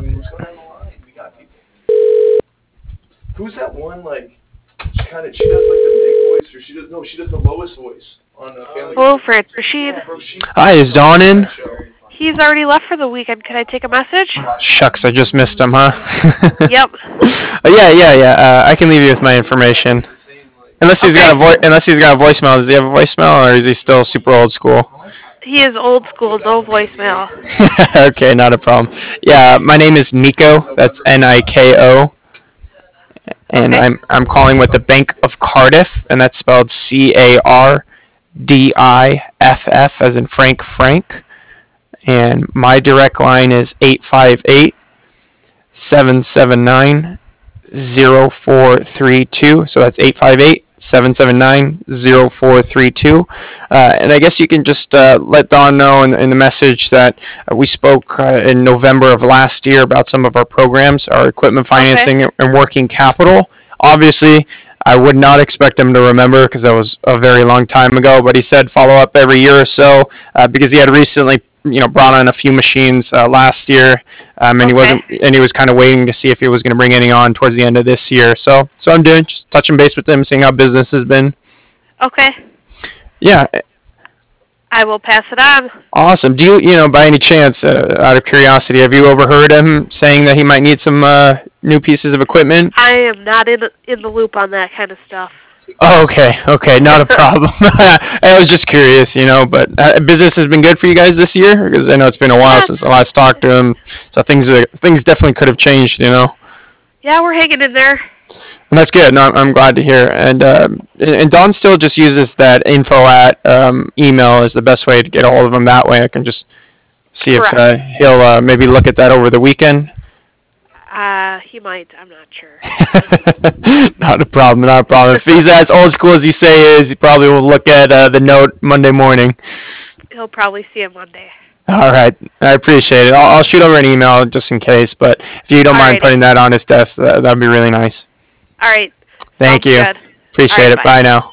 mean, what's going on the line? We got people. Who's that one, like, she does, like, the big voice, or she does the lowest voice on the Family Guy. Hello, Fred. Rashid. Hi, is Dawn in? He's already left for the weekend. Can I take a message? Shucks, I just missed him, huh? Yep. Yeah. I can leave you with my information. Unless he's got a voicemail. Does he have a voicemail, or is he still super old school? He is old school, no voicemail. Okay, not a problem. Yeah, my name is Nico. That's Niko. And Okay. I'm calling with the Bank of Cardiff, and that's spelled CARDIFF as in Frank. And my direct line is 858-779-0432. So that's 858-779-0432. And I guess you can just let Dawn know in the message that we spoke in November of last year about some of our programs, our equipment financing and working capital. Obviously, I would not expect him to remember because that was a very long time ago, but he said follow up every year or so because he had recently brought on a few machines last year, and he was kind of waiting to see if he was going to bring any on towards the end of this year. So I'm doing just touching base with him, seeing how business has been. Okay. Yeah. I will pass it on. Awesome. Do you by any chance, out of curiosity, have you overheard him saying that he might need some new pieces of equipment? I am not in the loop on that kind of stuff. Oh, okay, not a problem. I was just curious, but business has been good for you guys this year? Because I know it's been a while since I last talked to him, so things definitely could have changed, Yeah, we're hanging in there. And that's good. No, I'm glad to hear. And Don still just uses that info at email as the best way to get a hold of him that way. I can just see if he'll maybe look at that over the weekend. He might. I'm not sure. Not a problem. If he's as old school as he say is, he probably will look at the note Monday morning. He'll probably see it Monday. All right. I appreciate it. I'll shoot over an email just in case, but if you don't mind putting that on his desk, that'd be really nice. All right. Thank you. Good. Appreciate it. Bye now.